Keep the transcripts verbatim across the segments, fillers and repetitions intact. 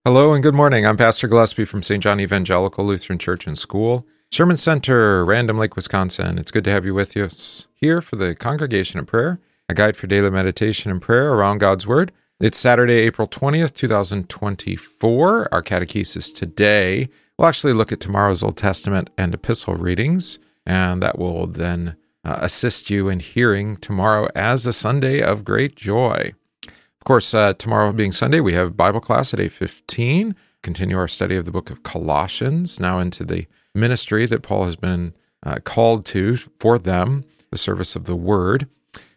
Hello and good morning. I'm Pastor Gillespie from Saint John Evangelical Lutheran Church and School, Sherman Center, Random Lake, Wisconsin. It's good to have you with us here for the Congregation of Prayer, a guide for daily meditation and prayer around God's Word. It's Saturday, April twentieth, twenty twenty-four. Our catechesis today will actually look at tomorrow's Old Testament and epistle readings, and that will then uh, assist you in hearing tomorrow as a Sunday of great joy. Of course, uh, tomorrow being Sunday, we have Bible class at eight fifteen. Continue our study of the book of Colossians, now into the ministry that Paul has been uh, called to for them, the service of the Word.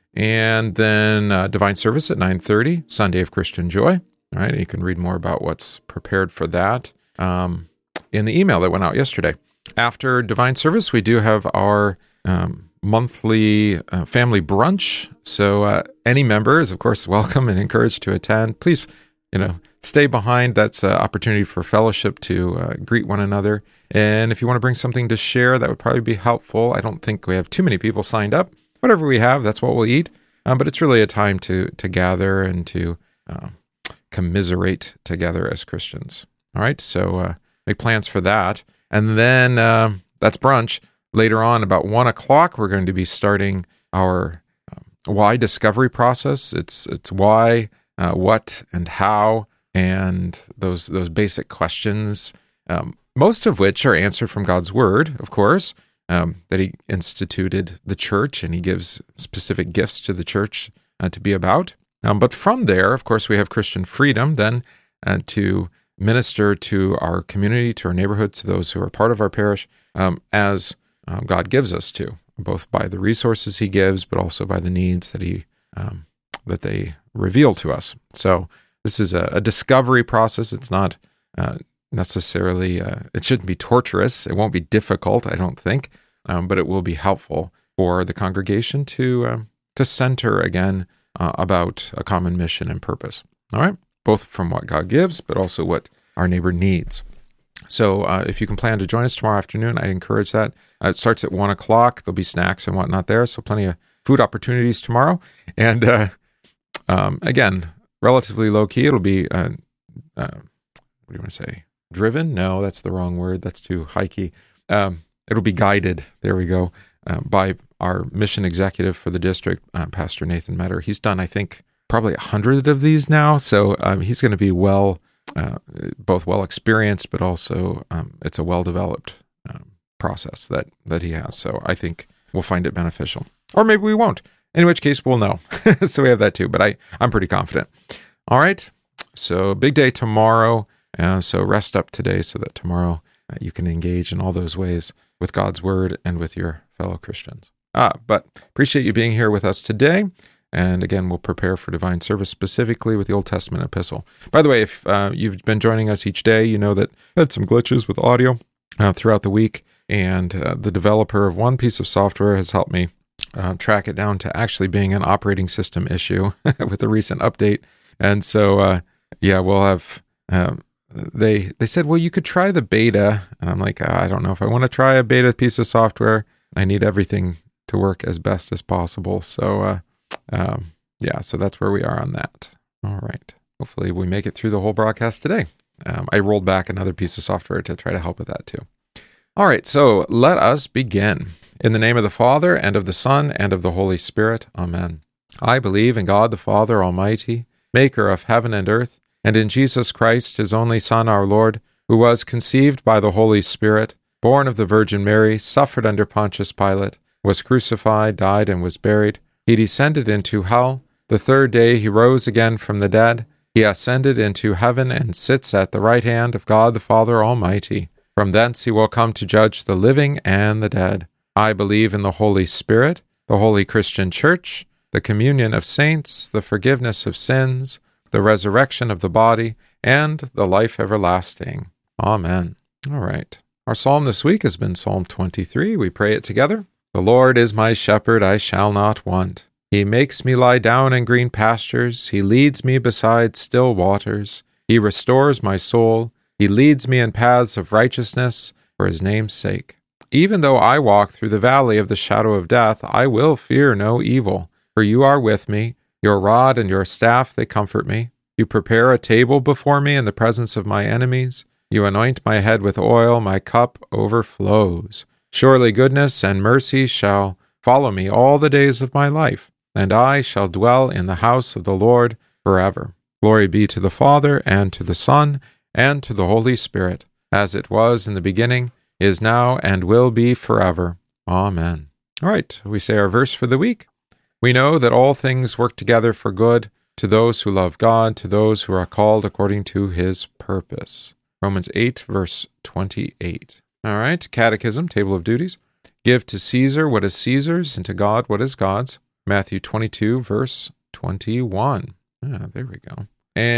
And then uh, Divine Service at nine thirty, Sunday of Christian Joy. All right, and you can read more about what's prepared for that um, in the email that went out yesterday. After Divine Service, we do have our um, monthly uh, family brunch. So uh, any member is, of course, welcome and encouraged to attend. Please, you know, stay behind. That's an opportunity for fellowship to uh, greet one another. And if you want to bring something to share, that would probably be helpful. I don't think we have too many people signed up. Whatever we have, that's what we'll eat. Um, but it's really a time to to gather and to uh, commiserate together as Christians. All right, so uh, make plans for that. And then uh, that's brunch. Later on, about one o'clock, we're going to be starting our um, why discovery process. It's it's why, uh, what, and how, and those those basic questions, um, most of which are answered from God's Word, of course, um, that He instituted the church, and He gives specific gifts to the church uh, to be about. Um, but from there, of course, we have Christian freedom then uh, to minister to our community, to our neighborhood, to those who are part of our parish, um, as Um, God gives us to, both by the resources He gives, but also by the needs that He um, that they reveal to us. So this is a, a discovery process. It's not uh, necessarily, uh, it shouldn't be torturous. It won't be difficult, I don't think, um, but it will be helpful for the congregation to um, to center again uh, about a common mission and purpose. All right, both from what God gives, but also what our neighbor needs. So uh, if you can plan to join us tomorrow afternoon, I encourage that. Uh, it starts at one o'clock. There'll be snacks and whatnot there, so plenty of food opportunities tomorrow. And uh, um, again, relatively low-key. It'll be, uh, uh, what do you want to say, driven? No, that's the wrong word. That's too high-key. Um, it'll be guided, there we go, uh, by our mission executive for the district, uh, Pastor Nathan Metter. He's done, I think, probably a hundred of these now, so um, he's going to be well Uh, both well experienced, but also um, it's a well developed um, process that that he has. So I think we'll find it beneficial, or maybe we won't. In which case, we'll know. So we have that too. But I I'm pretty confident. All right. So big day tomorrow. Uh, so rest up today, so that tomorrow uh, you can engage in all those ways with God's Word and with your fellow Christians. Ah, but appreciate you being here with us today. And again, we'll prepare for divine service specifically with the Old Testament epistle. By the way, if uh, you've been joining us each day, you know that I had some glitches with audio uh, throughout the week, and uh, the developer of one piece of software has helped me uh, track it down to actually being an operating system issue with a recent update. And so, uh, yeah, we'll have, um, they they said, well, you could try the beta. And I'm like, I don't know if I want to try a beta piece of software. I need everything to work as best as possible. So, uh, Um, yeah, so that's where we are on that. All right. Hopefully we make it through the whole broadcast today. Um, I rolled back another piece of software to try to help with that too. All right, so let us begin. In the name of the Father, and of the Son, and of the Holy Spirit. Amen. I believe in God the Father Almighty, maker of heaven and earth, and in Jesus Christ, His only Son, our Lord, who was conceived by the Holy Spirit, born of the Virgin Mary, suffered under Pontius Pilate, was crucified, died, and was buried. He descended into hell. The third day he rose again from the dead. He ascended into heaven and sits at the right hand of God the Father Almighty. From thence he will come to judge the living and the dead. I believe in the Holy Spirit, the holy Christian Church, the communion of saints, the forgiveness of sins, the resurrection of the body, and the life everlasting. Amen. All right. Our psalm this week has been Psalm twenty-three. We pray it together. The Lord is my shepherd, I shall not want. He makes me lie down in green pastures. He leads me beside still waters. He restores my soul. He leads me in paths of righteousness for His name's sake. Even though I walk through the valley of the shadow of death, I will fear no evil, for You are with me. Your rod and Your staff, they comfort me. You prepare a table before me in the presence of my enemies. You anoint my head with oil, my cup overflows. Surely goodness and mercy shall follow me all the days of my life, and I shall dwell in the house of the Lord forever. Glory be to the Father, and to the Son, and to the Holy Spirit, as it was in the beginning, is now, and will be forever. Amen. All right, we say our verse for the week. We know that all things work together for good to those who love God, to those who are called according to his purpose. Romans eight, verse twenty-eight. All right, Catechism, Table of Duties. Give to Caesar what is Caesar's, and to God what is God's. Matthew twenty-two, verse twenty-one. Ah, there we go.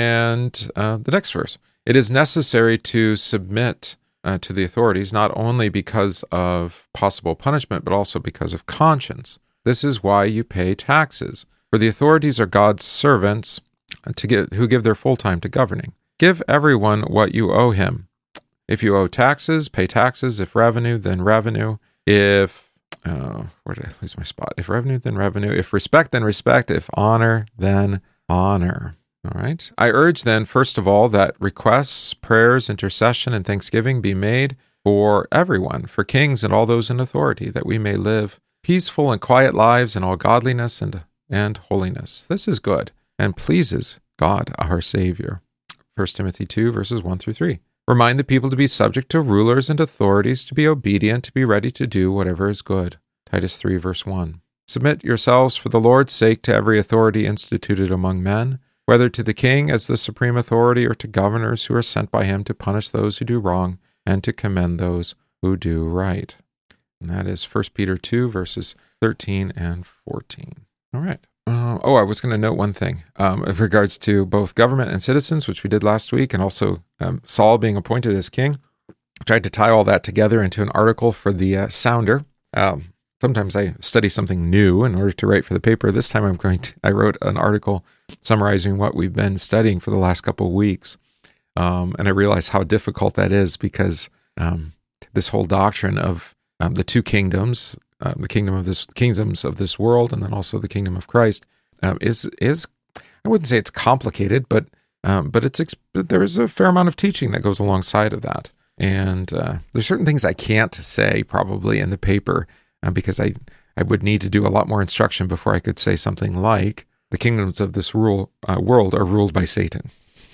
And uh, the next verse. It is necessary to submit uh, to the authorities, not only because of possible punishment, but also because of conscience. This is why you pay taxes. For the authorities are God's servants to get, who give their full time to governing. Give everyone what you owe him. If you owe taxes, pay taxes. If revenue, then revenue. If, uh, where did I lose my spot? If revenue, then revenue. If respect, then respect. If honor, then honor. All right. I urge then, first of all, that requests, prayers, intercession, and thanksgiving be made for everyone, for kings and all those in authority, that we may live peaceful and quiet lives in all godliness and and holiness. This is good and pleases God our Savior. First Timothy two, verses one through three. Remind the people to be subject to rulers and authorities, to be obedient, to be ready to do whatever is good. Titus three, verse one. Submit yourselves for the Lord's sake to every authority instituted among men, whether to the king as the supreme authority or to governors who are sent by him to punish those who do wrong and to commend those who do right. And that is First Peter two, verses thirteen and fourteen. All right. Uh, oh, I was going to note one thing um, in regards to both government and citizens, which we did last week, and also um, Saul being appointed as king. I tried to tie all that together into an article for the uh, Sounder. Um, sometimes I study something new in order to write for the paper. This time I'm going to, I wrote an article summarizing what we've been studying for the last couple of weeks. Um, and I realized how difficult that is because um, this whole doctrine of um, the two kingdoms, Uh, the kingdom of this kingdoms of this world, and then also the kingdom of Christ, um, is is I wouldn't say it's complicated, but um, but it's there is a fair amount of teaching that goes alongside of that, and uh, there's certain things I can't say probably in the paper uh, because I I would need to do a lot more instruction before I could say something like the kingdoms of this rule, uh, world are ruled by Satan.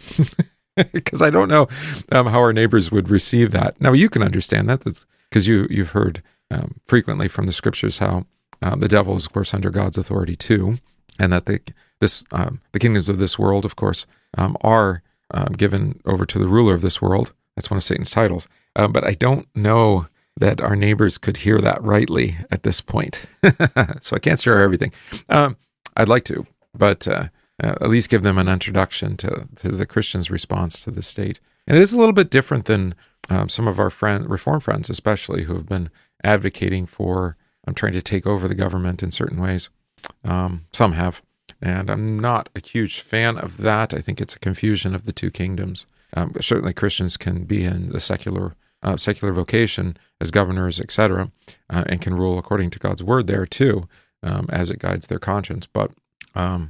Because I don't know um, how our neighbors would receive that. Now you can understand that because you you've heard. Um, frequently from the scriptures how uh, the devil is, of course, under God's authority too, and that the this um, the kingdoms of this world, of course, um, are um, given over to the ruler of this world. That's one of Satan's titles. Uh, but I don't know that our neighbors could hear that rightly at this point. So I can't share everything. Um, I'd like to, but uh, uh, at least give them an introduction to, to the Christian's response to the state. And it is a little bit different than um, some of our friend, Reform friends, especially, who have been advocating for um, trying to take over the government in certain ways. Um, some have. And I'm not a huge fan of that. I think it's a confusion of the two kingdoms. Um, certainly Christians can be in the secular uh, secular vocation as governors, et cetera, uh, and can rule according to God's word there too, um, as it guides their conscience. But um,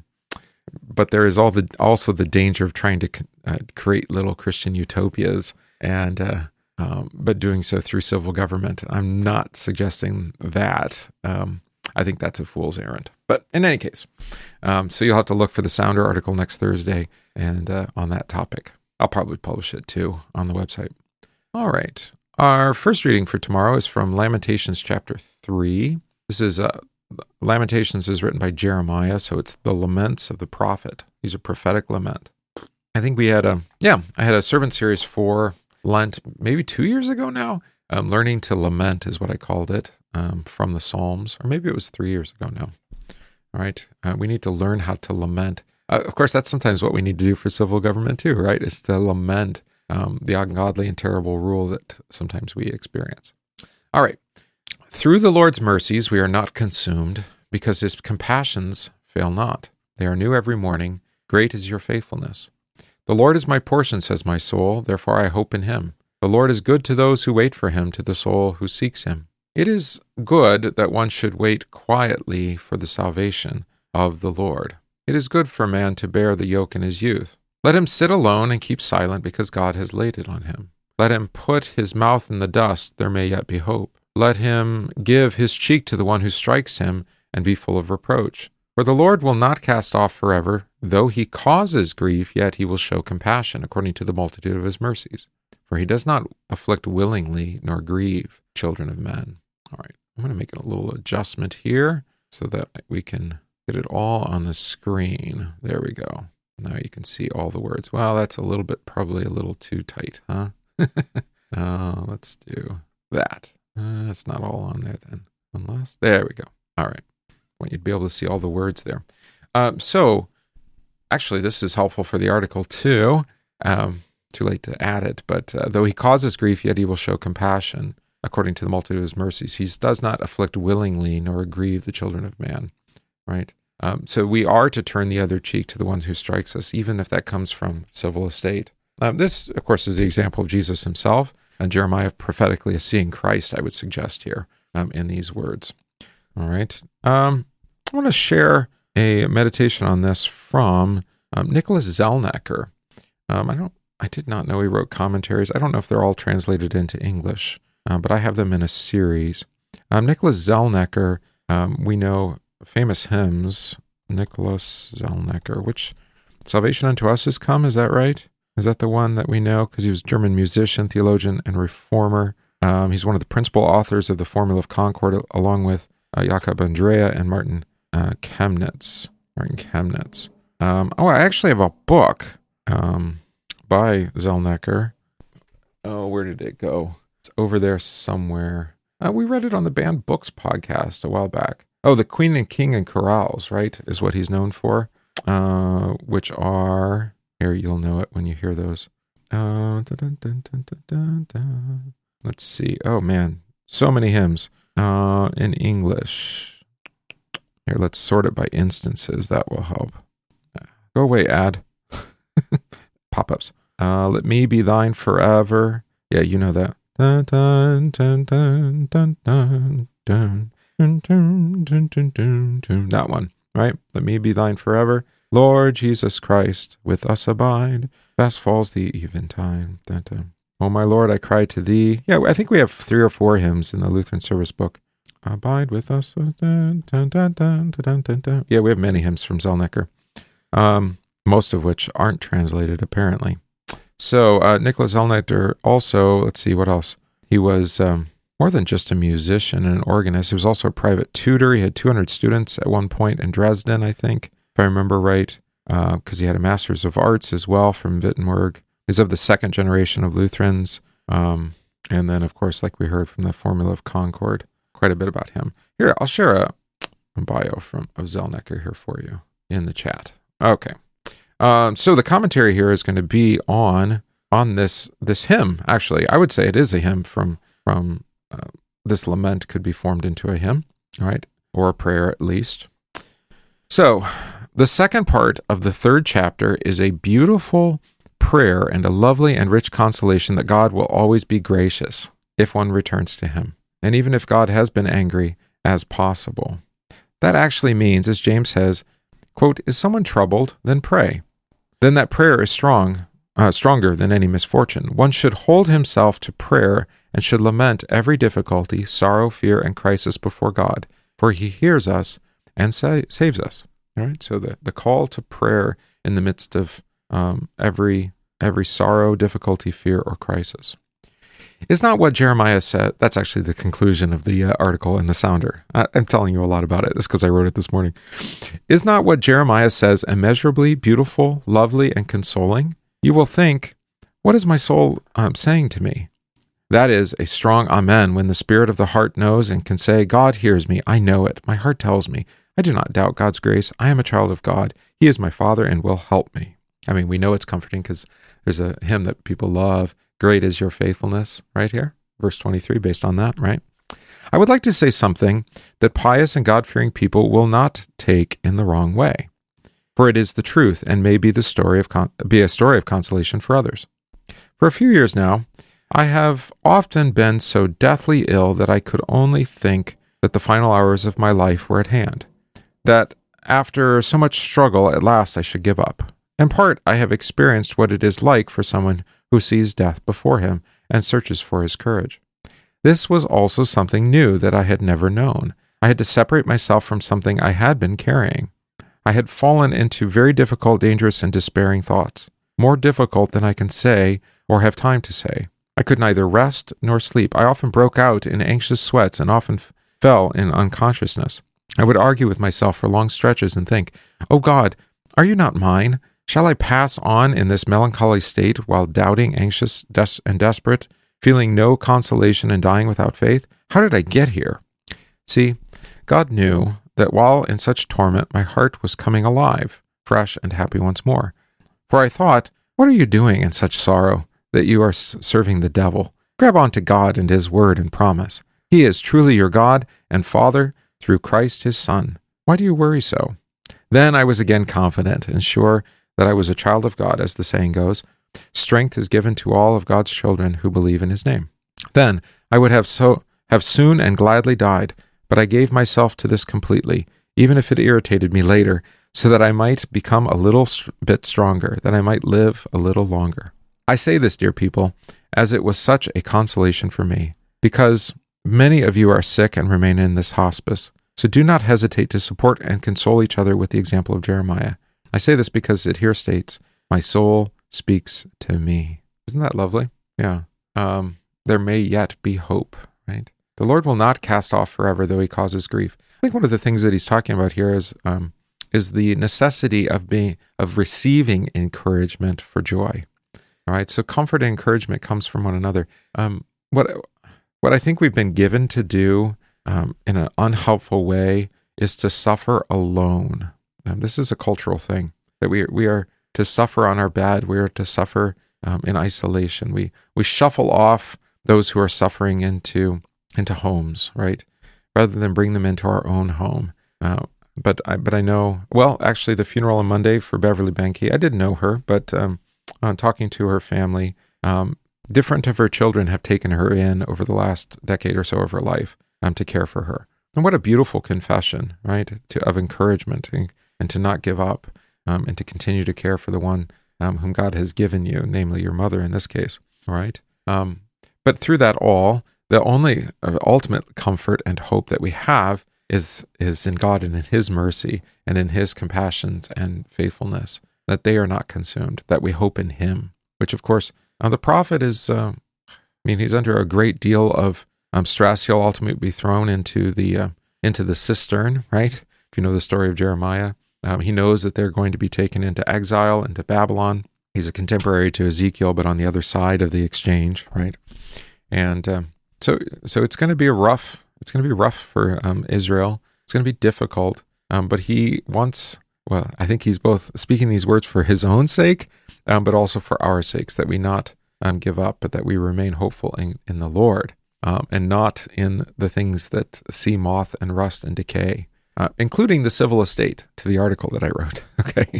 but there is all the also the danger of trying to uh, create little Christian utopias, and uh, um, but doing so through civil government. I'm not suggesting that. Um, I think that's a fool's errand. But in any case, um, so you'll have to look for the Sounder article next Thursday and uh, on that topic. I'll probably publish it too on the website. All right. Our first reading for tomorrow is from Lamentations chapter three. This is uh, Lamentations is written by Jeremiah, so it's the laments of the prophet. These are prophetic lament. I think we had a, yeah, I had a servant series for Lent maybe two years ago now. Um, Learning to Lament is what I called it, um, from the Psalms, or maybe it was three years ago now. All right. Uh, we need to learn how to lament. Uh, of course, that's sometimes what we need to do for civil government too, right? Is to lament um, the ungodly and terrible rule that sometimes we experience. All right. Through the Lord's mercies we are not consumed, because his compassions fail not. They are new every morning. Great is your faithfulness. The Lord is my portion, says my soul, therefore I hope in him. The Lord is good to those who wait for him, to the soul who seeks him. It is good that one should wait quietly for the salvation of the Lord. It is good for man to bear the yoke in his youth. Let him sit alone and keep silent because God has laid it on him. Let him put his mouth in the dust, there may yet be hope. Let him give his cheek to the one who strikes him and be full of reproach. For the Lord will not cast off forever. Though he causes grief, yet he will show compassion according to the multitude of his mercies. For he does not afflict willingly nor grieve children of men. All right, I'm going to make a little adjustment here so that we can get it all on the screen. There we go. Now you can see all the words. Well, that's a little bit, probably a little too tight, huh? uh, let's do that. Uh, it's not all on there then. Unless, there we go. All right. I want you to be able to see all the words there. Um, so, actually, this is helpful for the article too. Um, too late to add it, but uh, though he causes grief, yet he will show compassion according to the multitude of his mercies. He does not afflict willingly nor grieve the children of man, right? Um, so we are to turn the other cheek to the ones who strikes us, even if that comes from civil estate. Um, this, of course, is the example of Jesus himself, and Jeremiah prophetically is seeing Christ, I would suggest here, um, in these words. All right. Um, I want to share a meditation on this from um, Nicholas Zelnecker. Um, I don't. I did not know he wrote commentaries. I don't know if they're all translated into English, uh, but I have them in a series. Um, Nicholas Zelnecker, um, we know famous hymns. Nicholas Zelnecker, which Salvation Unto Us Has Come, is that right? Is that the one that we know? Because he was a German musician, theologian, and reformer. Um, he's one of the principal authors of the Formula of Concord, along with uh, Jakob Andrea and Martin uh, Chemnitz. Martin Chemnitz. Um, oh, I actually have a book um, by Zelnecker. Oh, where did it go? It's over there somewhere. Uh, we read it on the Banned Books podcast a while back. Oh, The Queen and King and Chorales, right, is what he's known for, uh, which are... Here, you'll know it when you hear those. Uh, dun, dun, dun, dun, dun, dun. Let's see. Oh, man. So many hymns uh, in English. Here, let's sort it by instances. That will help. Go away, ad. Pop-ups. Uh, Let Me Be Thine Forever. Yeah, you know that. Dun, dun, dun, dun, dun, dun, dun, dun, dun, dun, dun, dun, dun. That one, right? Let me be thine forever. Lord Jesus Christ, with us abide. Fast falls the eventide. Dun, dun. Oh, my Lord, I cry to thee. Yeah, I think we have three or four hymns in the Lutheran Service book. Abide with us. Dun, dun, dun, dun, dun, dun, dun, dun. Yeah, we have many hymns from Zelnecker, um, most of which aren't translated, apparently. So, uh, Nicholas Zelnecker also, let's see, what else? He was um, more than just a musician and an organist. He was also a private tutor. He had two hundred students at one point in Dresden, I think, if I remember right, because uh, he had a Master's of Arts as well from Wittenberg. He's of the second generation of Lutherans. Um, and then, of course, like we heard from the Formula of Concord, quite a bit about him. Here, I'll share a, a bio from of Zelnecker here for you in the chat. Okay. Um, so the commentary here is going to be on on this this hymn. Actually, I would say it is a hymn from from uh, this lament could be formed into a hymn, all right, or a prayer at least. So the second part of the third chapter is a beautiful prayer and a lovely and rich consolation that God will always be gracious if one returns to him, and even if God has been angry as possible. That actually means, as James says, quote, is someone troubled? Then pray. Then that prayer is strong, uh, stronger than any misfortune. One should hold himself to prayer and should lament every difficulty, sorrow, fear, and crisis before God, for he hears us and sa- saves us. All right. So the, the call to prayer in the midst of um, every every sorrow, difficulty, fear, or crisis is not what Jeremiah said. That's actually the conclusion of the uh, article in the Sounder. I, I'm telling you a lot about it. That's because I wrote it this morning. Is not what Jeremiah says immeasurably beautiful, lovely, and consoling? You will think, what is my soul um, saying to me? That is a strong amen when the spirit of the heart knows and can say, God hears me. I know it. My heart tells me. I do not doubt God's grace. I am a child of God. He is my Father and will help me. I mean, we know it's comforting because there's a hymn that people love. Great is your faithfulness, right here, verse twenty-three, based on that, right? I would like to say something that pious and God-fearing people will not take in the wrong way, for it is the truth and may be the story of con- be a story of consolation for others. For a few years now, I have often been so deathly ill that I could only think that the final hours of my life were at hand, that after so much struggle, at last I should give up. In part, I have experienced what it is like for someone who sees death before him and searches for his courage. This was also something new that I had never known. I had to separate myself from something I had been carrying. I had fallen into very difficult, dangerous, and despairing thoughts, more difficult than I can say or have time to say. I could neither rest nor sleep. I often broke out in anxious sweats and often f- fell in unconsciousness. I would argue with myself for long stretches and think, "Oh God, are you not mine? Shall I pass on in this melancholy state while doubting, anxious, des- and desperate, feeling no consolation and dying without faith? How did I get here?" See, God knew that while in such torment, my heart was coming alive, fresh and happy once more. For I thought, what are you doing in such sorrow that you are s- serving the devil? Grab on to God and his word and promise. He is truly your God and Father through Christ his Son. Why do you worry so? Then I was again confident and sure that I was a child of God, as the saying goes. Strength is given to all of God's children who believe in his name. Then I would have so have soon and gladly died, but I gave myself to this completely, even if it irritated me later, so that I might become a little bit stronger, that I might live a little longer. I say this, dear people, as it was such a consolation for me, because many of you are sick and remain in this hospice. So do not hesitate to support and console each other with the example of Jeremiah. I say this because it here states, "My soul speaks to me." Isn't that lovely? Yeah. Um, there may yet be hope, right? The Lord will not cast off forever, though he causes grief. I think one of the things that he's talking about here is um, is the necessity of being of receiving encouragement for joy. All right. So comfort and encouragement comes from one another. Um, what what I think we've been given to do um, in an unhelpful way is to suffer alone. Um, this is a cultural thing that we we are to suffer on our bed. We are to suffer um, in isolation. We we shuffle off those who are suffering into into homes, right, rather than bring them into our own home. Uh, but I but I know well. Actually, the funeral on Monday for Beverly Banky, I didn't know her, but um, on talking to her family, um, different of her children have taken her in over the last decade or so of her life um, to care for her. And what a beautiful confession, right, to, of encouragement and, and to not give up um, and to continue to care for the one um, whom God has given you, namely your mother in this case, all right? Um, but through that all, the only uh, ultimate comfort and hope that we have is is in God and in his mercy and in his compassions and faithfulness, that they are not consumed, that we hope in him, which of course, uh, the prophet is, uh, I mean, he's under a great deal of um, stress. He'll ultimately be thrown into the, uh, into the cistern, right? If you know the story of Jeremiah, um, he knows that they're going to be taken into exile, into Babylon. He's a contemporary to Ezekiel, but on the other side of the exchange, right? And um, so, so it's going to be a rough. It's going to be rough for um, Israel. It's going to be difficult. Um, but he wants. Well, I think he's both speaking these words for his own sake, um, but also for our sakes, that we not um, give up, but that we remain hopeful in, in the Lord, um, and not in the things that see moth and rust and decay, uh, including the civil estate, to the article that I wrote. Okay,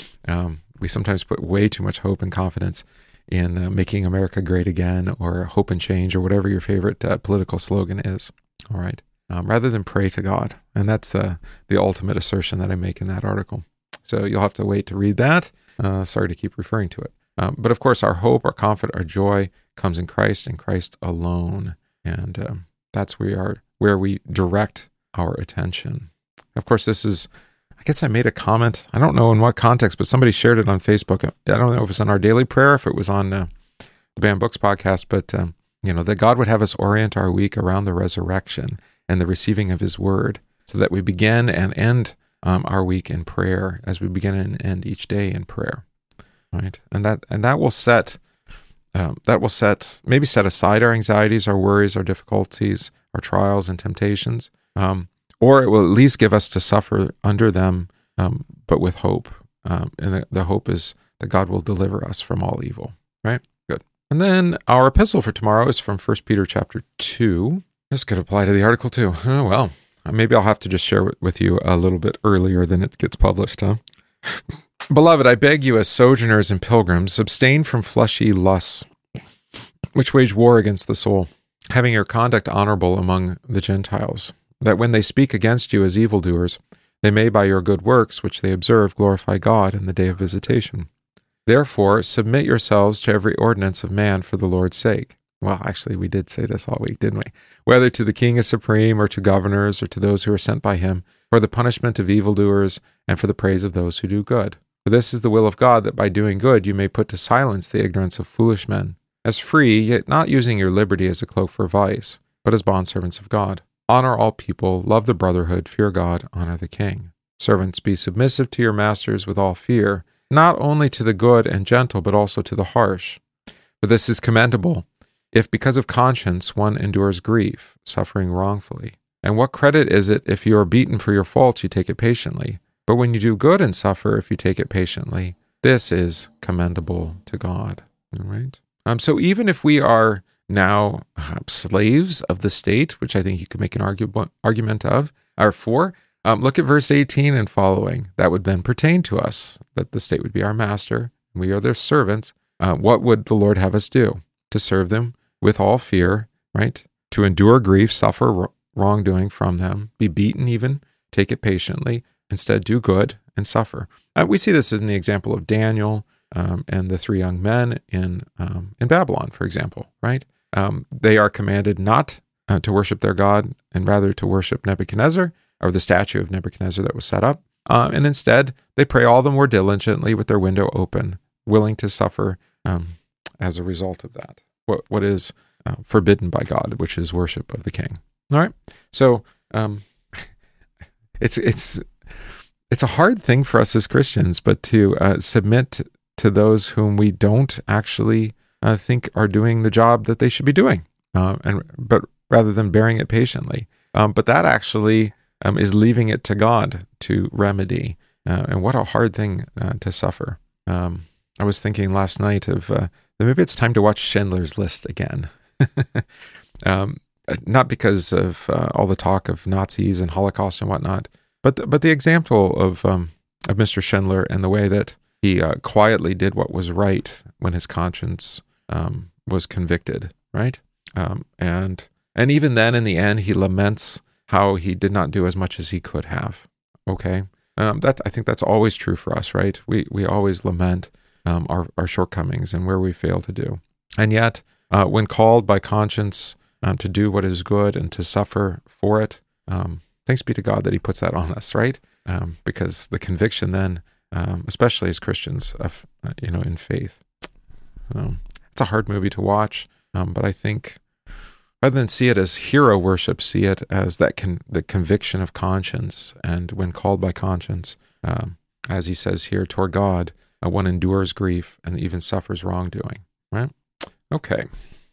um, we sometimes put way too much hope and confidence in uh, making America great again, or hope and change, or whatever your favorite uh, political slogan is. All right. Um, rather than pray to God. And that's uh, the ultimate assertion that I make in that article. So you'll have to wait to read that. Uh, sorry to keep referring to it. Um, but of course, our hope, our comfort, our joy comes in Christ and Christ alone. And um, that's where we are, where we direct our attention. Of course, this is, I guess I made a comment. I don't know in what context, but somebody shared it on Facebook. I don't know if it's on our daily prayer, if it was on uh, the Banned Books podcast, but um, you know, that God would have us orient our week around the resurrection and the receiving of his word, so that we begin and end um, our week in prayer, as we begin and end each day in prayer, right? And that and that will set um, that will set maybe set aside our anxieties, our worries, our difficulties, our trials and temptations, um, or it will at least give us to suffer under them, um, but with hope. Um, and the, the hope is that God will deliver us from all evil, right? Good. And then our epistle for tomorrow is from First Peter chapter two. This could apply to the article too. Oh, well, maybe I'll have to just share it with you a little bit earlier than it gets published, huh? Beloved, I beg you as sojourners and pilgrims, abstain from fleshy lusts, which wage war against the soul, having your conduct honorable among the Gentiles, that when they speak against you as evildoers, they may by your good works, which they observe, glorify God in the day of visitation. Therefore, submit yourselves to every ordinance of man for the Lord's sake. Well, actually, we did say this all week, didn't we? Whether to the king as supreme, or to governors, or to those who are sent by him, for the punishment of evildoers, and for the praise of those who do good. For this is the will of God, that by doing good you may put to silence the ignorance of foolish men. As free, yet not using your liberty as a cloak for vice, but as bondservants of God. Honor all people, love the brotherhood, fear God, honor the king. Servants, be submissive to your masters with all fear, not only to the good and gentle, but also to the harsh. For this is commendable, if because of conscience one endures grief, suffering wrongfully. And what credit is it if you are beaten for your faults, you take it patiently? But when you do good and suffer, if you take it patiently, this is commendable to God. All right. Um, so even if we are now uh, slaves of the state, which I think you could make an argu- argument of, or for, um, look at verse eighteen and following. That would then pertain to us, that the state would be our master, and we are their servants. Uh, what would the Lord have us do? To serve them with all fear, right? To endure grief, suffer wrongdoing from them, be beaten even, take it patiently, instead do good and suffer. Uh, we see this in the example of Daniel um, and the three young men in um, in Babylon, for example, right? Um, they are commanded not uh, to worship their God, and rather to worship Nebuchadnezzar, or the statue of Nebuchadnezzar that was set up. Uh, and instead, they pray all the more diligently with their window open, willing to suffer um, as a result of that. What What is uh, forbidden by God, which is worship of the king. All right? So um, it's it's it's a hard thing for us as Christians, but to uh, submit to those whom we don't actually uh, think are doing the job that they should be doing, uh, and but rather than bearing it patiently. Um, but that actually um, is leaving it to God to remedy. Uh, and what a hard thing uh, to suffer. Um, I was thinking last night of uh, that maybe it's time to watch Schindler's List again. um, not because of uh, all the talk of Nazis and Holocaust and whatnot, but the, but the example of um, of Mister Schindler and the way that he uh, quietly did what was right when his conscience um, was convicted, right? Um, and and even then, in the end, he laments how he did not do as much as he could have. Okay, um, that I think that's always true for us, right? We we always lament um, our our shortcomings and where we fail to do, and yet uh, when called by conscience um, to do what is good and to suffer for it, um, thanks be to God that He puts that on us, right? Um, because the conviction then, um, especially as Christians, of, uh, you know, in faith, um, it's a hard movie to watch, um, but I think rather than see it as hero worship, see it as that con- the conviction of conscience. And when called by conscience, um, as he says here, toward God, uh, one endures grief and even suffers wrongdoing. Right? Okay.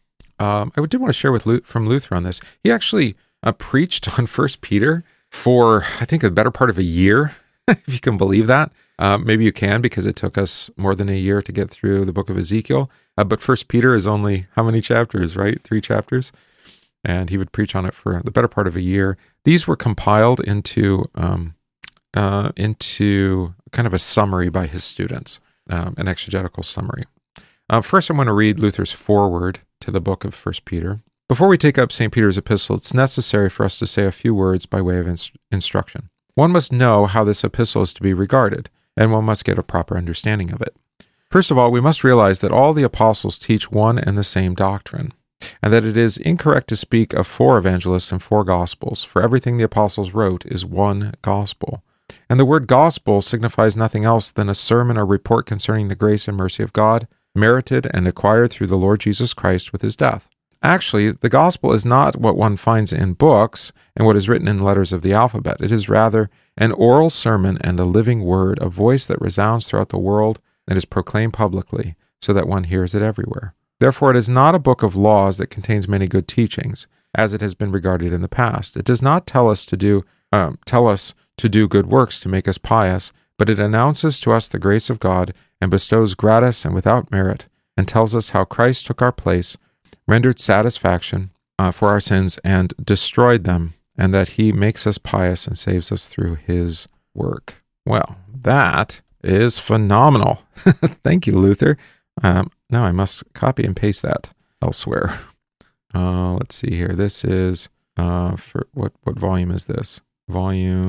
Um, I did want to share with Lu- from Luther on this. He actually uh, preached on First Peter for, I think, a better part of a year, if you can believe that. Uh, maybe you can, because it took us more than a year to get through the book of Ezekiel. Uh, but First Peter is only how many chapters, right? Three chapters. And he would preach on it for the better part of a year. These were compiled into um, uh, into kind of a summary by his students, um, an exegetical summary. Uh, first, I'm going to read Luther's foreword to the book of First Peter. Before we take up Saint Peter's epistle, it's necessary for us to say a few words by way of inst- instruction. One must know how this epistle is to be regarded, and one must get a proper understanding of it. First of all, we must realize that all the apostles teach one and the same doctrine, and that it is incorrect to speak of four evangelists and four gospels, for everything the apostles wrote is one gospel. And the word gospel signifies nothing else than a sermon or report concerning the grace and mercy of God, merited and acquired through the Lord Jesus Christ with his death. Actually, the gospel is not what one finds in books and what is written in letters of the alphabet. It is rather an oral sermon and a living word, a voice that resounds throughout the world and is proclaimed publicly, so that one hears it everywhere. Therefore, it is not a book of laws that contains many good teachings, as it has been regarded in the past. It does not tell us to do um, tell us to do good works to make us pious, but it announces to us the grace of God and bestows gratis and without merit, and tells us how Christ took our place, rendered satisfaction uh, for our sins, and destroyed them, and that he makes us pious and saves us through his work. Well, that is phenomenal. Thank you, Luther. Um, now I must copy and paste that elsewhere. Uh, let's see here. This is, uh, for what, what volume is this? Volume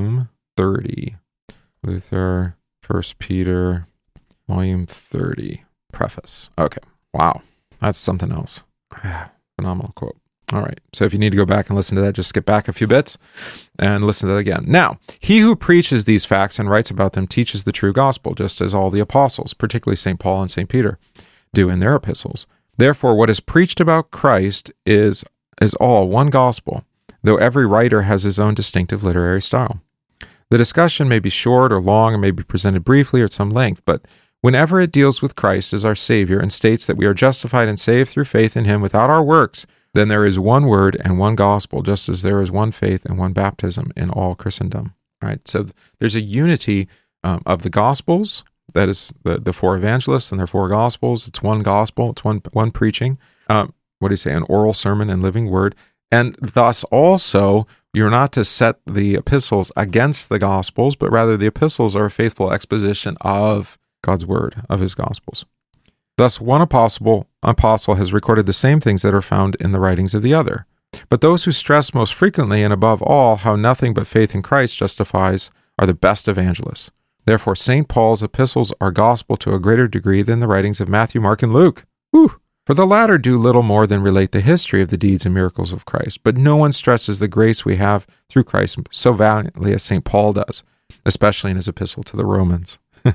thirty. Luther, First Peter, volume thirty, preface. Okay, wow, that's something else. Phenomenal quote. All right, so if you need to go back and listen to that, just skip back a few bits and listen to that again. Now, he who preaches these facts and writes about them teaches the true gospel, just as all the apostles, particularly Saint Paul and Saint Peter, do in their epistles. Therefore, what is preached about Christ is, is all one gospel, though every writer has his own distinctive literary style. The discussion may be short or long, or may be presented briefly or at some length, but whenever it deals with Christ as our Savior and states that we are justified and saved through faith in him without our works, then there is one word and one gospel, just as there is one faith and one baptism in all Christendom. All right, so there's a unity um, of the Gospels. That is the, the four evangelists and their four Gospels. It's one gospel. It's one one preaching. Um, what do you say? An oral sermon and living word. And thus also, you're not to set the epistles against the Gospels, but rather the epistles are a faithful exposition of God's word, of his Gospels. Thus, one apostle, apostle has recorded the same things that are found in the writings of the other. But those who stress most frequently and above all how nothing but faith in Christ justifies are the best evangelists. Therefore, Saint Paul's epistles are gospel to a greater degree than the writings of Matthew, Mark, and Luke. Whew. For the latter do little more than relate the history of the deeds and miracles of Christ, but no one stresses the grace we have through Christ so valiantly as Saint Paul does, especially in his epistle to the Romans.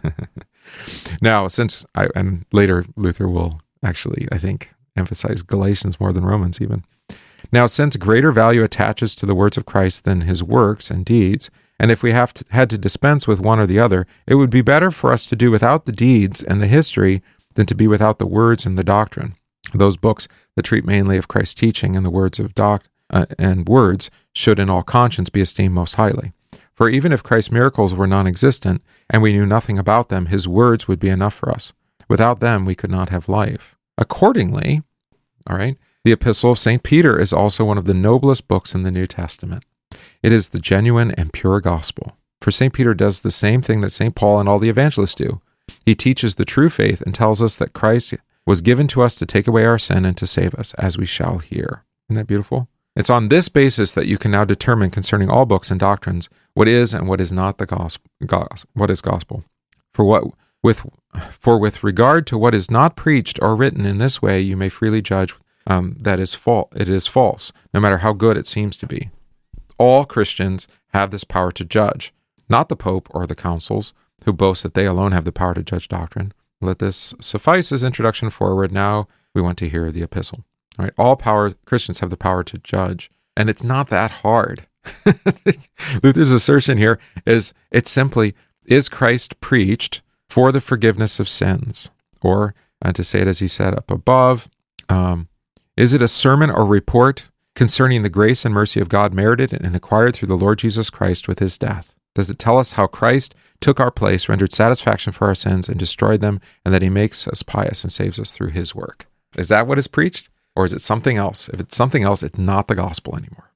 Now, since I, and later Luther will actually, I think, emphasize Galatians more than Romans even. Now, since greater value attaches to the words of Christ than his works and deeds, and if we have to, had to dispense with one or the other, it would be better for us to do without the deeds and the history than to be without the words and the doctrine. Those books that treat mainly of Christ's teaching and the words of doc uh, and words should in all conscience be esteemed most highly. For even if Christ's miracles were non-existent and we knew nothing about them, his words would be enough for us. Without them, we could not have life. Accordingly, all right, the Epistle of Saint Peter is also one of the noblest books in the New Testament. It is the genuine and pure gospel. For Saint Peter does the same thing that Saint Paul and all the evangelists do. He teaches the true faith and tells us that Christ was given to us to take away our sin and to save us, as we shall hear. Isn't that beautiful? It's on this basis that you can now determine concerning all books and doctrines what is and what is not the gospel. What is gospel? For what with for with regard to what is not preached or written in this way, you may freely judge um, that is fa- it is false, no matter how good it seems to be. All Christians have this power to judge, not the Pope or the councils, who boast that they alone have the power to judge doctrine. Let this suffice as introduction forward. Now we want to hear the epistle. All right, all power Christians have the power to judge, and it's not that hard. Luther's assertion here is it's simply, is Christ preached for the forgiveness of sins? Or, uh, to say it as he said up above, um, is it a sermon or report concerning the grace and mercy of God merited and acquired through the Lord Jesus Christ with his death? Does it tell us how Christ took our place, rendered satisfaction for our sins, and destroyed them, and that he makes us pious and saves us through his work? Is that what is preached? Or is it something else? If it's something else, it's not the gospel anymore.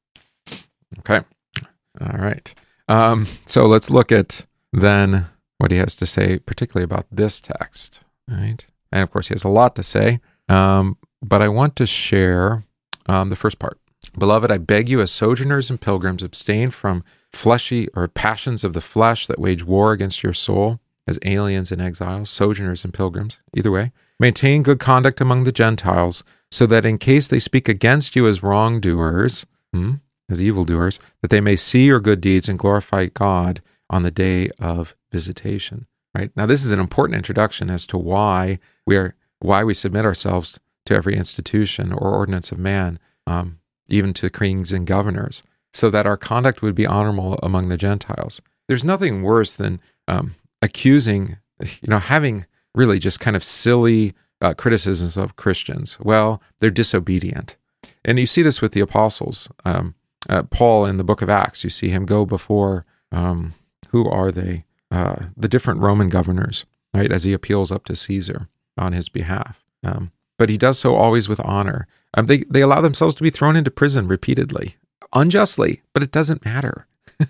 Okay. All right. Um, so let's look at then what he has to say, particularly about this text. All right. And of course, he has a lot to say, um, but I want to share um, the first part. Beloved, I beg you as sojourners and pilgrims, abstain from fleshy or passions of the flesh that wage war against your soul, as aliens and exiles, sojourners and pilgrims, either way. Maintain good conduct among the Gentiles, so that in case they speak against you as wrongdoers, hmm, as evildoers, that they may see your good deeds and glorify God on the day of visitation. Right? Now, this is an important introduction as to why we are why we submit ourselves to every institution or ordinance of man, um, even to kings and governors, so that our conduct would be honorable among the Gentiles. There's nothing worse than um, accusing, you know, having really just kind of silly uh, criticisms of Christians. Well, they're disobedient. And you see this with the apostles. Um, uh, Paul in the book of Acts, you see him go before, um, who are they? Uh, the different Roman governors, right, as he appeals up to Caesar on his behalf. Um, but he does so always with honor. Um, they, they allow themselves to be thrown into prison repeatedly, unjustly, but it doesn't matter.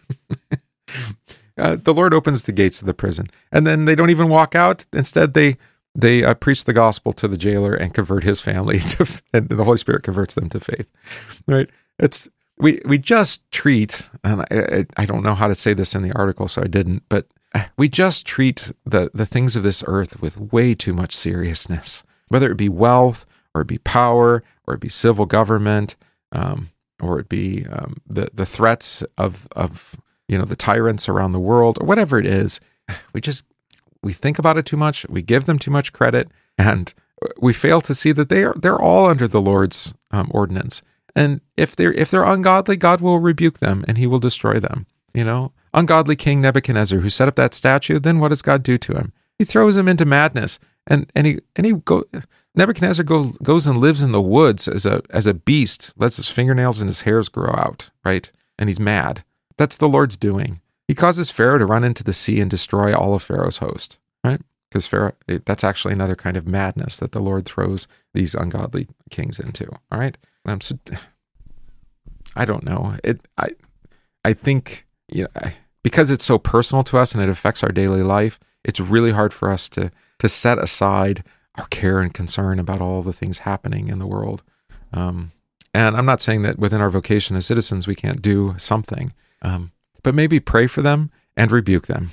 uh, the Lord opens the gates of the prison, and then they don't even walk out. Instead, they they uh, preach the gospel to the jailer and convert his family, to, and the Holy Spirit converts them to faith. Right? It's we we just treat, and I, I don't know how to say this in the article, so I didn't, but we just treat the, the things of this earth with way too much seriousness, whether it be wealth, or it be power, or it be civil government, um, or it be um, the, the threats of, of, you know, the tyrants around the world, or whatever it is. We just, we think about it too much, we give them too much credit, and we fail to see that they are, they're all under the Lord's um, ordinance. And if they're, if they're ungodly, God will rebuke them and he will destroy them. You know, ungodly King Nebuchadnezzar, who set up that statue, then what does God do to him? He throws him into madness. And, and he, and he go, Nebuchadnezzar goes, goes and lives in the woods as a, as a beast, lets his fingernails and his hairs grow out, right? And he's mad. That's the Lord's doing. He causes Pharaoh to run into the sea and destroy all of Pharaoh's host, right? Because Pharaoh, that's actually another kind of madness that the Lord throws these ungodly kings into, all right? Um, so, I don't know. It, I, I think, you know, because it's so personal to us and it affects our daily life, it's really hard for us to to set aside our care and concern about all the things happening in the world. Um, and I'm not saying that within our vocation as citizens we can't do something, um, but maybe pray for them and rebuke them,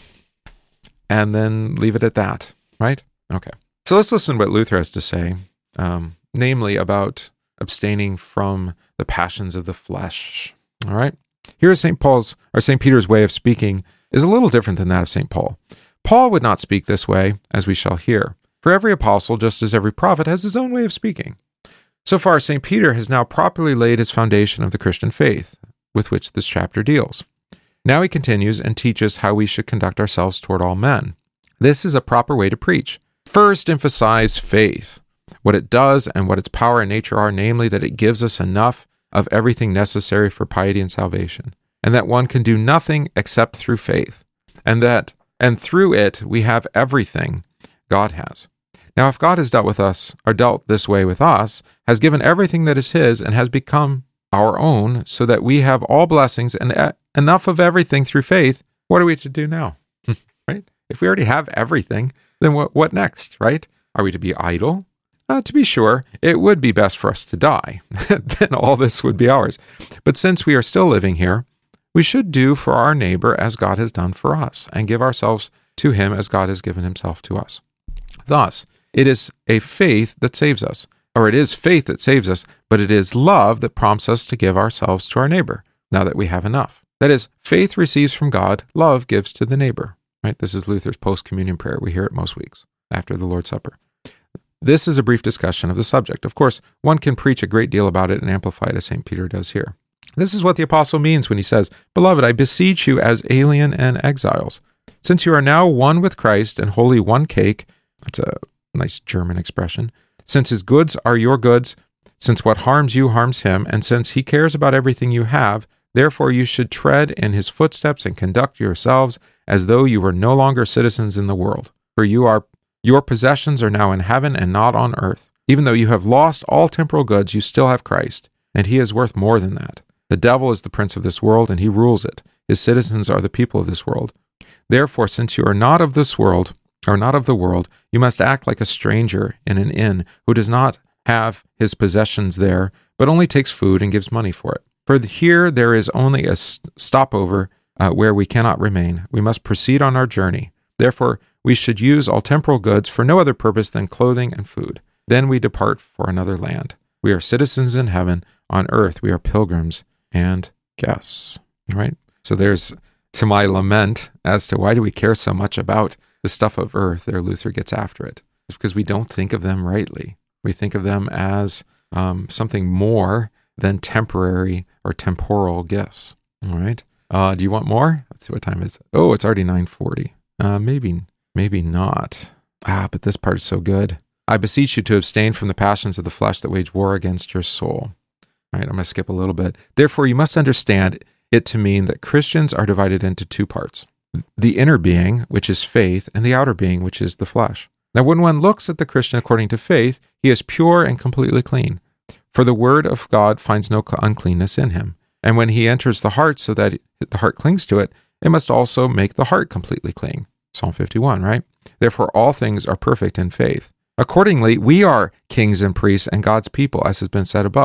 and then leave it at that, right? Okay. So let's listen to what Luther has to say, um, namely about abstaining from the passions of the flesh. All right. Here is Saint Paul's, or Saint Peter's way of speaking is a little different than that of Saint Paul. Paul would not speak this way, as we shall hear. For every apostle, just as every prophet, has his own way of speaking. So far, Saint Peter has now properly laid his foundation of the Christian faith, with which this chapter deals. Now he continues and teaches how we should conduct ourselves toward all men. This is a proper way to preach. First, emphasize faith, what it does and what its power and nature are, namely that it gives us enough of everything necessary for piety and salvation, and that one can do nothing except through faith, and that, and through it, we have everything God has. Now, if God has dealt with us, or dealt this way with us, has given everything that is his, and has become our own, so that we have all blessings and e- enough of everything through faith, what are we to do now? Right? If we already have everything, then what, what next, right? Are we to be idle? Uh, to be sure, it would be best for us to die. Then all this would be ours. But since we are still living here, we should do for our neighbor as God has done for us, and give ourselves to him as God has given himself to us. Thus, it is a faith that saves us, or it is faith that saves us, but it is love that prompts us to give ourselves to our neighbor, now that we have enough. That is, faith receives from God, love gives to the neighbor. Right? This is Luther's post-communion prayer. We hear it most weeks after the Lord's Supper. This is a brief discussion of the subject. Of course, one can preach a great deal about it and amplify it as Saint Peter does here. This is what the apostle means when he says, "Beloved, I beseech you as alien and exiles, since you are now one with Christ and wholly one cake," that's a nice German expression, "since his goods are your goods, since what harms you harms him, and since he cares about everything you have, therefore you should tread in his footsteps and conduct yourselves as though you were no longer citizens in the world. For you are your possessions are now in heaven and not on earth. Even though you have lost all temporal goods, you still have Christ, and he is worth more than that. The devil is the prince of this world, and he rules it. His citizens are the people of this world. Therefore, since you are not of this world, or not of the world, you must act like a stranger in an inn who does not have his possessions there, but only takes food and gives money for it. For here there is only a stopover uh, where we cannot remain. We must proceed on our journey. Therefore, we should use all temporal goods for no other purpose than clothing and food. Then we depart for another land. We are citizens in heaven. On earth, we are pilgrims and guests." Right? So there's, to my lament as to why do we care so much about the stuff of earth, there Luther gets after it. It's because we don't think of them rightly. We think of them as um, something more than temporary or temporal gifts. All right? Uh, do you want more? Let's see what time it is. Oh, it's already nine forty. Uh, maybe, maybe not. Ah, but this part is so good. "I beseech you to abstain from the passions of the flesh that wage war against your soul." All right, I'm going to skip a little bit. "Therefore, you must understand it to mean that Christians are divided into two parts. The inner being, which is faith, and the outer being, which is the flesh. Now, when one looks at the Christian according to faith, he is pure and completely clean. For the word of God finds no uncleanness in him. And when he enters the heart so that the heart clings to it, it must also make the heart completely clean." Psalm fifty-one, right? "Therefore, all things are perfect in faith. Accordingly, we are kings and priests and God's people, as has been said above.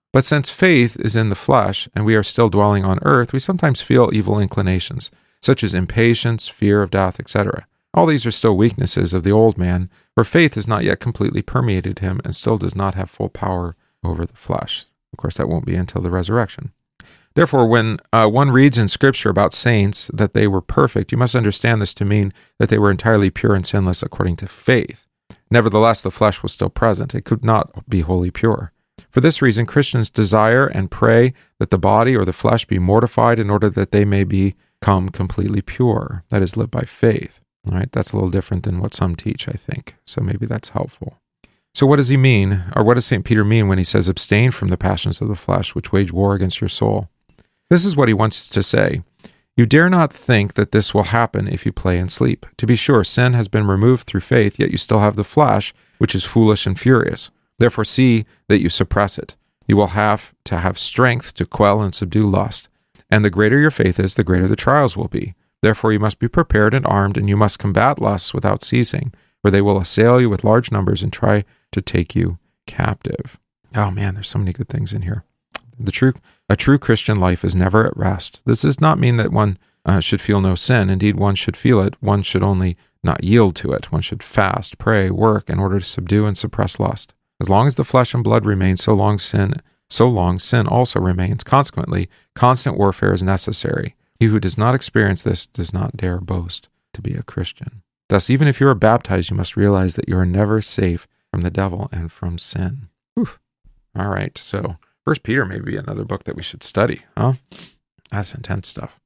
But since faith is in the flesh and we are still dwelling on earth, we sometimes feel evil inclinations, such as impatience, fear of death, et cetera. All these are still weaknesses of the old man, for faith has not yet completely permeated him and still does not have full power over the flesh. Of course, that won't be until the resurrection. Therefore, when uh, one reads in Scripture about saints that they were perfect, you must understand this to mean that they were entirely pure and sinless according to faith. Nevertheless, the flesh was still present. It could not be wholly pure. For this reason, Christians desire and pray that the body or the flesh be mortified in order that they may become completely pure. That is, live by faith. All right, that's a little different than what some teach, I think. So maybe that's helpful. So what does he mean, or what does Saint Peter mean when he says, abstain from the passions of the flesh, which wage war against your soul? This is what he wants to say. You dare not think that this will happen if you play and sleep. To be sure, sin has been removed through faith, yet you still have the flesh, which is foolish and furious. Therefore see that you suppress it. You will have to have strength to quell and subdue lust. And the greater your faith is, the greater the trials will be. Therefore you must be prepared and armed, and you must combat lusts without ceasing, for they will assail you with large numbers and try to take you captive. Oh man, there's so many good things in here. The true, a true Christian life is never at rest. This does not mean that one uh, should feel no sin. Indeed, one should feel it. One should only not yield to it. One should fast, pray, work in order to subdue and suppress lust. As long as the flesh and blood remain, so long sin, so long sin also remains. Consequently, constant warfare is necessary. He who does not experience this does not dare boast to be a Christian. Thus, even if you are baptized, you must realize that you are never safe from the devil and from sin. Whew. All right, so First Peter may be another book that we should study, huh? That's intense stuff.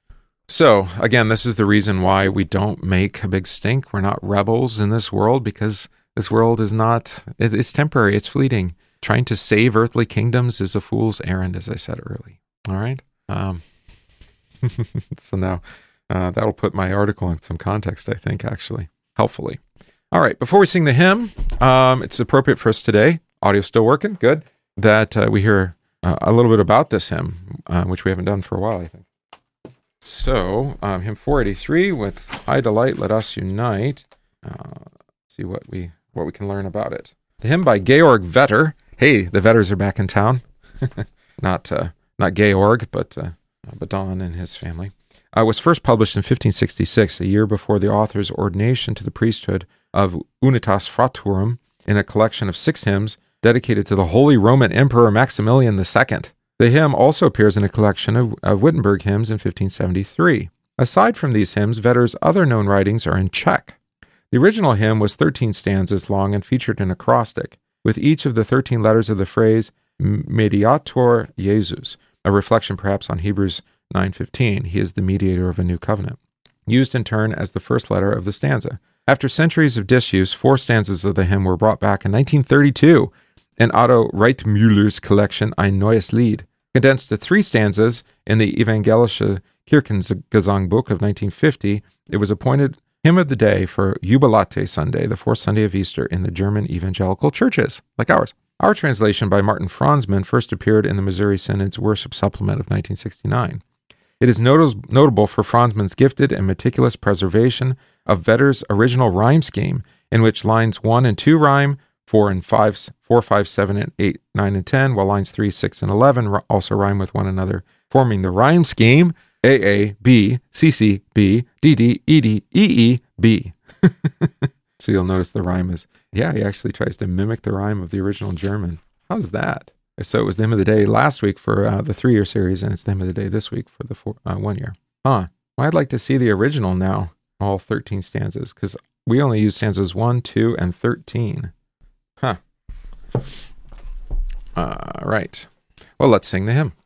So, again, this is the reason why we don't make a big stink. We're not rebels in this world, because this world is not, it's temporary, it's fleeting. Trying to save earthly kingdoms is a fool's errand, as I said early. All right? Um, so now, uh, that'll put my article in some context, I think, actually, helpfully. All right, before we sing the hymn, um, it's appropriate for us today. Audio's still working, good. That uh, we hear uh, a little bit about this hymn, uh, which we haven't done for a while, I think. So, um, hymn four eighty-three, with high delight, let us unite. Uh, see what we what we can learn about it. The hymn by Georg Vetter. Hey, the Vetters are back in town. not uh, not Georg, but uh, but Don and his family. Uh, was first published in fifteen sixty-six, a year before the author's ordination to the priesthood of Unitas Fraturum, in a collection of six hymns dedicated to the Holy Roman Emperor Maximilian the Second. The hymn also appears in a collection of, of Wittenberg hymns in fifteen seventy-three. Aside from these hymns, Vetter's other known writings are in Czech. The original hymn was thirteen stanzas long and featured an acrostic, with each of the thirteen letters of the phrase Mediator Jesus, a reflection perhaps on Hebrews nine fifteen, he is the mediator of a new covenant, used in turn as the first letter of the stanza. After centuries of disuse, four stanzas of the hymn were brought back in nineteen thirty-two in Otto Reitmüller's collection Ein Neues Lied, condensed to three stanzas in the Evangelische Kirchengesangbuch of nineteen fifty. It was appointed hymn of the day for Jubilate Sunday, the fourth Sunday of Easter, in the German evangelical churches, like ours. Our translation by Martin Franzmann first appeared in the Missouri Synod's Worship Supplement of nineteen sixty-nine. It is not- notable for Franzmann's gifted and meticulous preservation of Vetter's original rhyme scheme, in which lines one and two rhyme, four and five, four, five, seven, and eight, nine, and ten, while lines three, six, and eleven also rhyme with one another, forming the rhyme scheme A A B C C B D D E D E E B. So you'll notice the rhyme is, yeah, he actually tries to mimic the rhyme of the original German. How's that? So it was the hymn of the day last week for uh, the three-year series, and it's the hymn of the day this week for the four, uh, one year. Huh. Well, I'd like to see the original now, all thirteen stanzas, because we only use stanzas one, two, and thirteen. Huh. All right. Well, let's sing the hymn.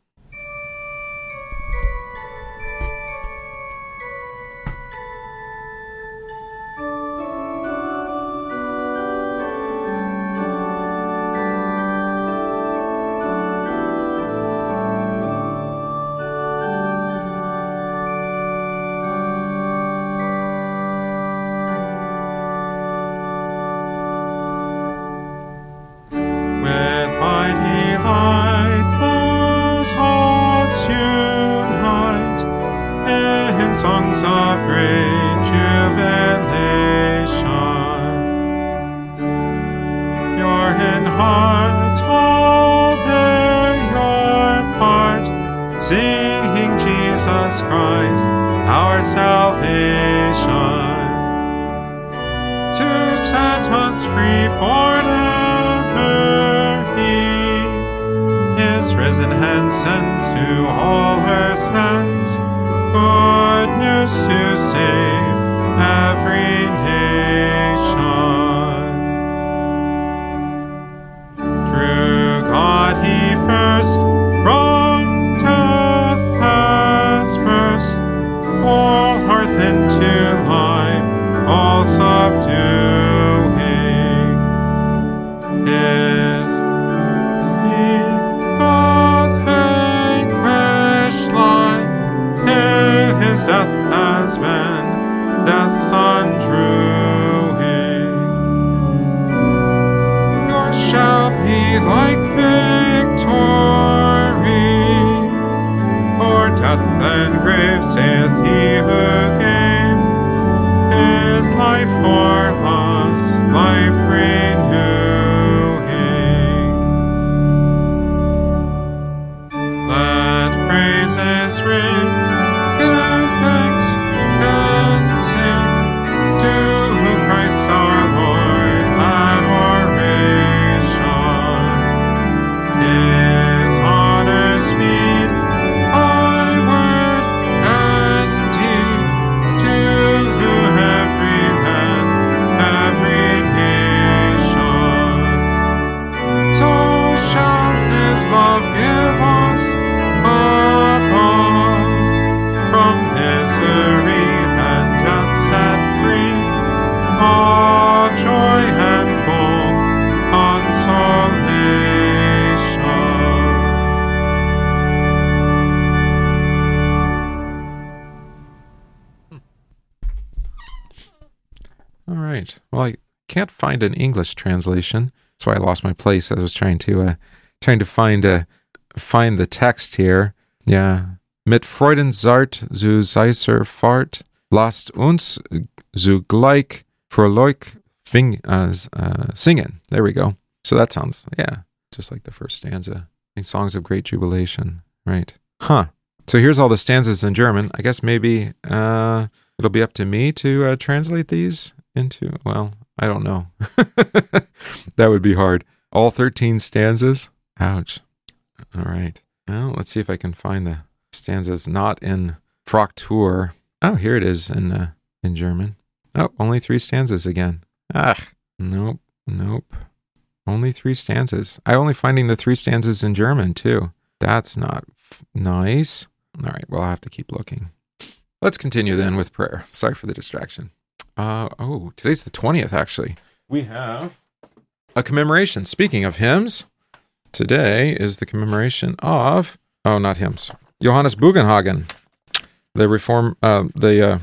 Songs of great jubilation, pure in heart, all bear free forever he. His risen hand sends to all her sons good news to save every nation. True God he first from death has burst, all earth into life, all subduing. His he doth vanquish life, his death has been death's undoing. Yours shall be like victory, o'er death and grave, saith he who gave his life for us, life renewing. Let praises ring, give thanks and sing to Christ our Lord, adoration. His honor speed, by word and deed, to every land, every nation. So shall his love give us above, from misery and death set free, all joy and full consolation. All right. Well, I can't find an English translation. That's why I lost my place. I was trying to uh, trying to find uh, find the text here. Yeah. Mit Freuden zart zu seiser Fahrt, lasst uns zugleich fröhlich fing, uh, uh, singen. There we go. So that sounds, yeah, just like the first stanza. Songs of Great Jubilation, right? Huh. So here's all the stanzas in German. I guess maybe uh, it'll be up to me to uh, translate these into, well, I don't know. That would be hard. All thirteen stanzas? Ouch. All right. Well, let's see if I can find the stanzas not in Fraktur. Oh, here it is in uh, in German. Oh, only three stanzas again. Ah, nope, nope. Only three stanzas. I'm only finding the three stanzas in German, too. That's not f- nice. All right, well, I'll have to keep looking. Let's continue then with prayer. Sorry for the distraction. Uh, oh, today's the twentieth, actually. We have a commemoration. Speaking of hymns, today is the commemoration of, oh, not hymns, Johannes Bugenhagen, the reform, uh, the uh,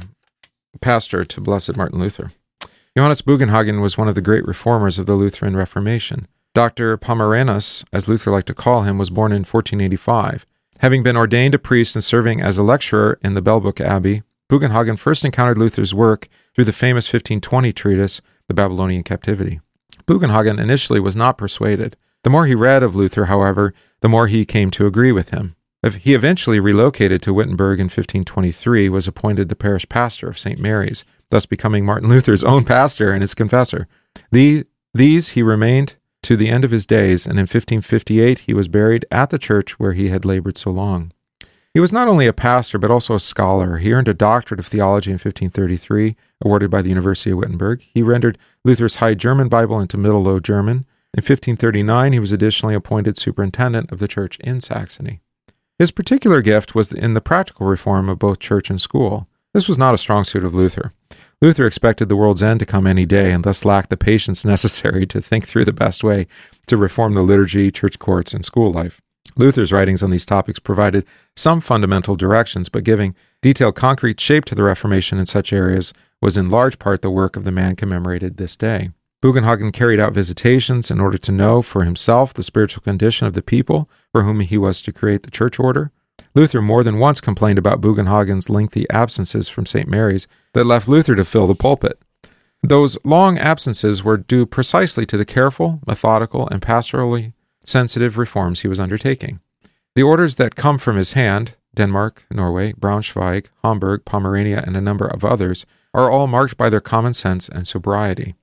pastor to Blessed Martin Luther. Johannes Bugenhagen was one of the great reformers of the Lutheran Reformation. Doctor Pomeranus, as Luther liked to call him, was born in fourteen eighty-five. Having been ordained a priest and serving as a lecturer in the Bellbrook Abbey, Bugenhagen first encountered Luther's work through the famous fifteen twenty treatise, The Babylonian Captivity. Bugenhagen initially was not persuaded. The more he read of Luther, however, the more he came to agree with him. He eventually relocated to Wittenberg in fifteen twenty-three, was appointed the parish pastor of Saint Mary's, thus becoming Martin Luther's own pastor and his confessor. The, these he remained to the end of his days, and in fifteen fifty-eight he was buried at the church where he had labored so long. He was not only a pastor, but also a scholar. He earned a doctorate of theology in fifteen thirty-three, awarded by the University of Wittenberg. He rendered Luther's High German Bible into Middle Low German. In fifteen thirty-nine, he was additionally appointed superintendent of the church in Saxony. His particular gift was in the practical reform of both church and school. This was not a strong suit of Luther. Luther expected the world's end to come any day and thus lacked the patience necessary to think through the best way to reform the liturgy, church courts, and school life. Luther's writings on these topics provided some fundamental directions, but giving detailed concrete shape to the Reformation in such areas was in large part the work of the man commemorated this day. Bugenhagen carried out visitations in order to know for himself the spiritual condition of the people for whom he was to create the church order. Luther more than once complained about Bugenhagen's lengthy absences from Saint Mary's that left Luther to fill the pulpit. Those long absences were due precisely to the careful, methodical, and pastorally sensitive reforms he was undertaking. The orders that come from his hand, Denmark, Norway, Braunschweig, Hamburg, Pomerania, and a number of others, are all marked by their common sense and sobriety.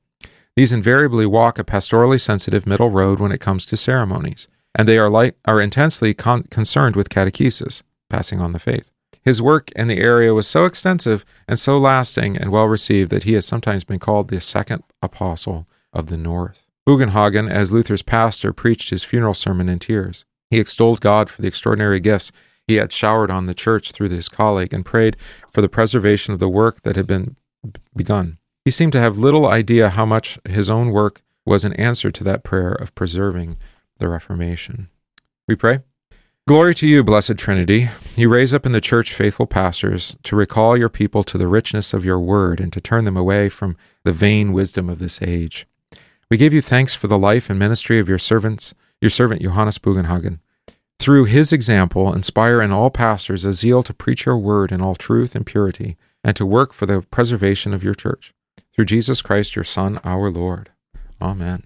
These invariably walk a pastorally sensitive middle road when it comes to ceremonies, and they are like are intensely con- concerned with catechesis, passing on the faith. His work in the area was so extensive and so lasting and well received that he has sometimes been called the second apostle of the North. Bugenhagen, as Luther's pastor, preached his funeral sermon in tears. He extolled God for the extraordinary gifts he had showered on the church through his colleague and prayed for the preservation of the work that had been begun. He seemed to have little idea how much his own work was an answer to that prayer of preserving the Reformation. We pray. Glory to you, blessed Trinity. You raise up in the church faithful pastors to recall your people to the richness of your word and to turn them away from the vain wisdom of this age. We give you thanks for the life and ministry of your servants, your servant Johannes Bugenhagen. Through his example, inspire in all pastors a zeal to preach your word in all truth and purity, and to work for the preservation of your church. Through Jesus Christ, your Son, our Lord. Amen.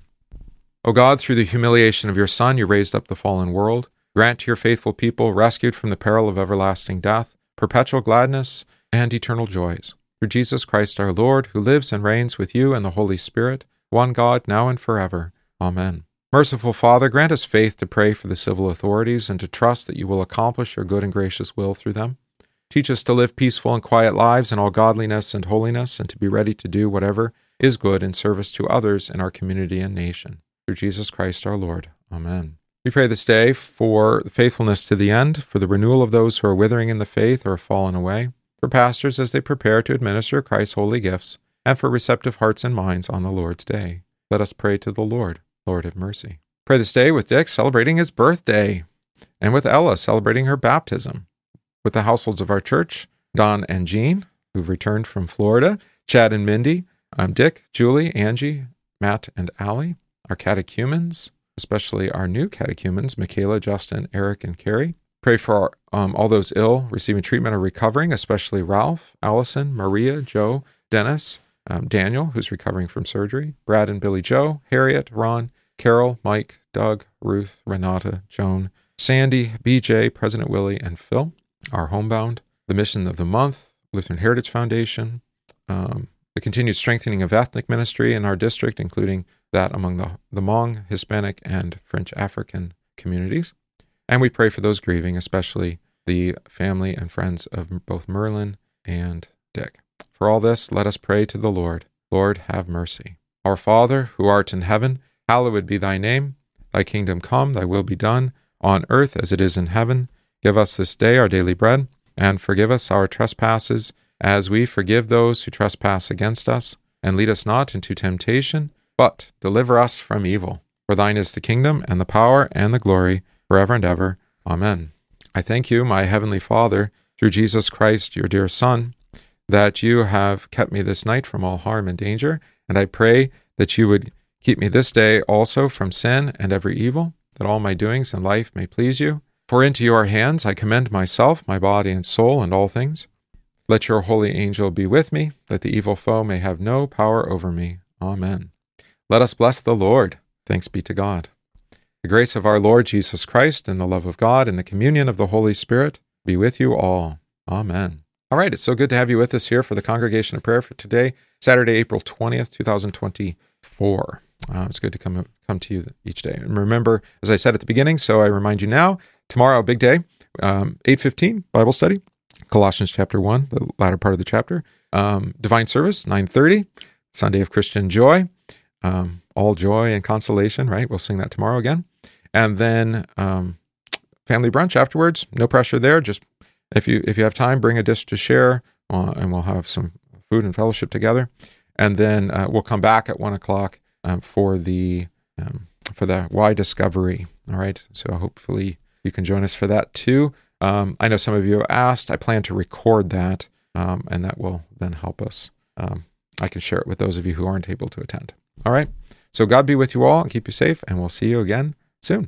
O God, through the humiliation of your Son, you raised up the fallen world. Grant to your faithful people, rescued from the peril of everlasting death, perpetual gladness and eternal joys. Through Jesus Christ, our Lord, who lives and reigns with you and the Holy Spirit, one God, now and forever. Amen. Merciful Father, grant us faith to pray for the civil authorities and to trust that you will accomplish your good and gracious will through them. Teach us to live peaceful and quiet lives in all godliness and holiness, and to be ready to do whatever is good in service to others in our community and nation. Through Jesus Christ our Lord. Amen. We pray this day for faithfulness to the end, for the renewal of those who are withering in the faith or have fallen away, for pastors as they prepare to administer Christ's holy gifts, and for receptive hearts and minds on the Lord's day. Let us pray to the Lord. Lord, have mercy. Pray this day with Dick celebrating his birthday, and with Ella celebrating her baptism. With the households of our church, Don and Jean, who've returned from Florida, Chad and Mindy, um, Dick, Julie, Angie, Matt, and Allie, our catechumens, especially our new catechumens, Michaela, Justin, Eric, and Carrie. Pray for our, um, all those ill, receiving treatment or recovering, especially Ralph, Allison, Maria, Joe, Dennis, um, Daniel, who's recovering from surgery, Brad and Billy Joe, Harriet, Ron, Carol, Mike, Doug, Ruth, Renata, Joan, Sandy, B J, President Willie, and Phil. Our homebound, the mission of the month, Lutheran Heritage Foundation, um, the continued strengthening of ethnic ministry in our district, including that among the, the Hmong, Hispanic, and French African communities. And we pray for those grieving, especially the family and friends of both Merlin and Dick. For all this, let us pray to the Lord. Lord, have mercy. Our Father, who art in heaven, hallowed be thy name. Thy kingdom come, thy will be done, on earth as it is in heaven. Give us this day our daily bread, and forgive us our trespasses, as we forgive those who trespass against us. And lead us not into temptation, but deliver us from evil. For thine is the kingdom, and the power, and the glory, forever and ever. Amen. I thank you, my heavenly Father, through Jesus Christ, your dear Son, that you have kept me this night from all harm and danger, and I pray that you would keep me this day also from sin and every evil, that all my doings in life may please you. For into your hands I commend myself, my body and soul, and all things. Let your holy angel be with me, that the evil foe may have no power over me. Amen. Let us bless the Lord. Thanks be to God. The grace of our Lord Jesus Christ, and the love of God, and the communion of the Holy Spirit be with you all. Amen. All right, it's so good to have you with us here for the Congregation of Prayer for today, Saturday, April twentieth, twenty twenty-four. Uh, it's good to come come to you each day. And remember, as I said at the beginning, so I remind you now, tomorrow, big day, um, eight fifteen, Bible study, Colossians chapter one, the latter part of the chapter. Um, Divine service, nine thirty, Sunday of Christian joy, um, all joy and consolation, right? We'll sing that tomorrow again. And then um, family brunch afterwards, no pressure there, just If you if you have time, bring a dish to share, uh, and we'll have some food and fellowship together. And then uh, we'll come back at one o'clock um, for the um, for the Why Discovery. All right. So hopefully you can join us for that too. Um, I know some of you have asked. I plan to record that, um, and that will then help us. Um, I can share it with those of you who aren't able to attend. All right. So God be with you all and keep you safe, and we'll see you again soon.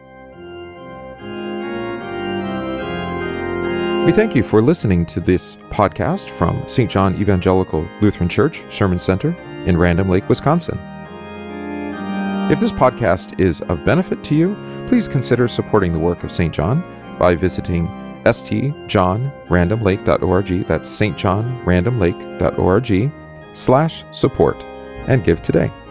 We thank you for listening to this podcast from Saint John Evangelical Lutheran Church, Sherman Center in Random Lake, Wisconsin. If this podcast is of benefit to you, please consider supporting the work of Saint John by visiting s t john random lake dot org, that's s t john random lake dot org slash support, and give today.